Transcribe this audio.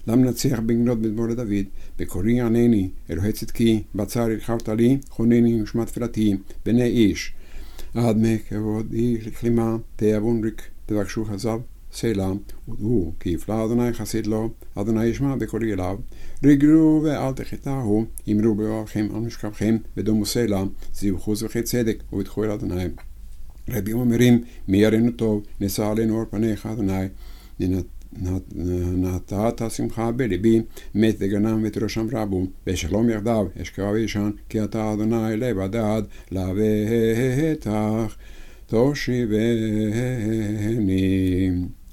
למה נצליח בגנות בדבור לדוד, בקורי ענני, אלוהי צדקי, בצר הלחרת לי, חונני ושמע תפילתי, בני איש. עד מכבוד איש לכלימה, תאבון ריק, תבקשו חזב, סלע, ודעו, כי יפלא אדוני חסיד לו, אדוני ישמע בקולי אליו, רגלו ואל תחטאו, אמרו באוהבכם על משכבכם, ודומו סלע, זיו חוז וחי צדק, ובטחו אל אדוני. רבים אומרים, מי יראנו טוב, נשא עלינו אור פניך, אדוני, נטעת שמחה בלבי, מת וגנם ואת ראשם רבו, בשלום יחדיו, אשכב וישן, כי אתה אדוני לבדד, לבטח, תושיבני.